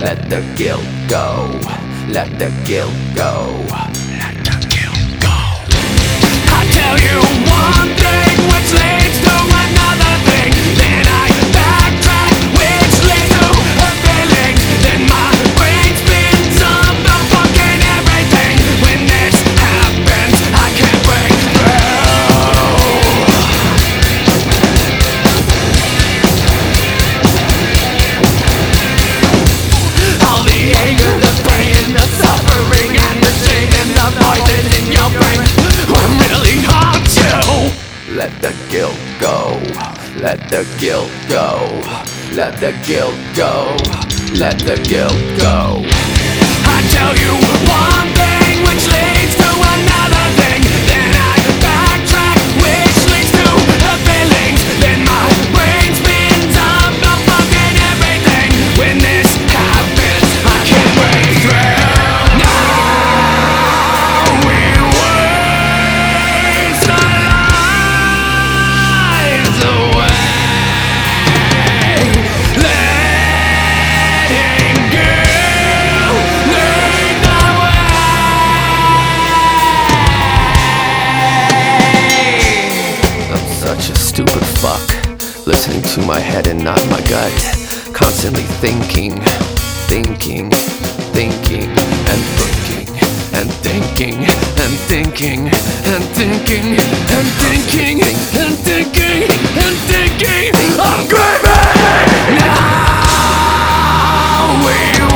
Let the guilt go. Let the guilt go. Let the guilt go. I tell you one thing which leads to another thing. Then I backtrack which leads to a feeling. Then my brain spins up the fucking everything. When this happens, I can't break through. All the anger, the pain, the suffering, and the shame, and the voices in your brain will really haunt you. Let the guilt go. Let the guilt go. Let the guilt go. Let the guilt go. I tell you one thing which leads to another thing. Then I backtrack which leads to the feelings. Then my brain spins up the fucking everything. When this happens, I can't break through. Now we waste our lives away, letting guilt lead the way. I'm such a stupid fuck, listening to my head and not my gut, constantly thinking, and thinking, and thinking, and thinking, and thinking, and thinking, and thinking, and thinking. I'm craving. Now we